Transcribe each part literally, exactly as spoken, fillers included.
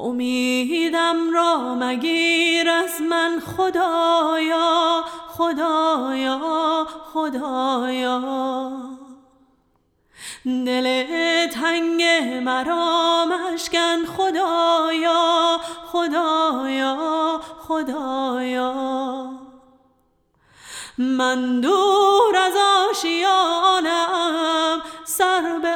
امیدم را مگیر از من خدایا، خدایا، خدایا. دل تنگ مرا مشکن خدایا، خدایا، خدایا. من دور از آشیانم، سر به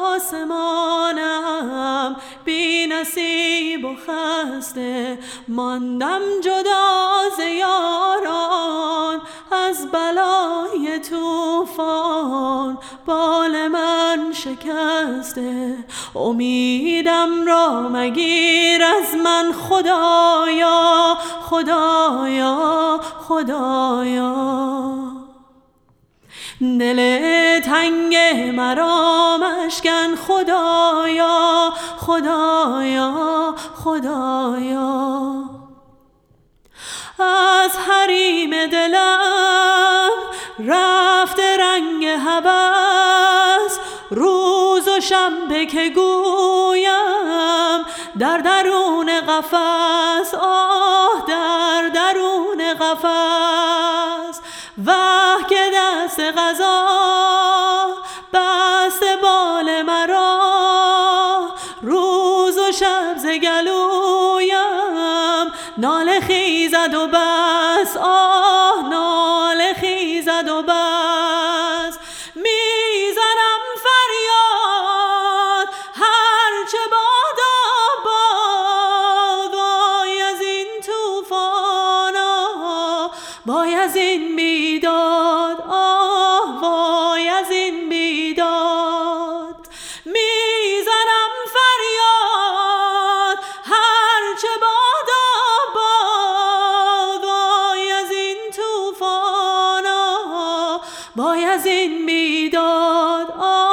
آسمانم، بی نصیب و خسته ماندم جدا ز یاران. از بلای طوفان بال من شکسته، امیدم را مگیر از من خدایا، خدایا، خدایا. دل تنگ مرا مشکن خدایا، خدایا، خدایا. از حریم دلم رفته رنگ هوس، روز و شب که گویم در درون قفس، آه در درون قفس. وه که دست قضا بسته بال مرا، روز و شب ز گلویم ناله خیزد و بس، آه ناله خیزد و بس. میزنم فریاد هرچه بادا باد، وای از این طوفانا، وای از این بیداد، آه وای از این بیداد. میزنم فریاد هرچه بادا باد، وای از این طوفانا، وای از این بیداد، آه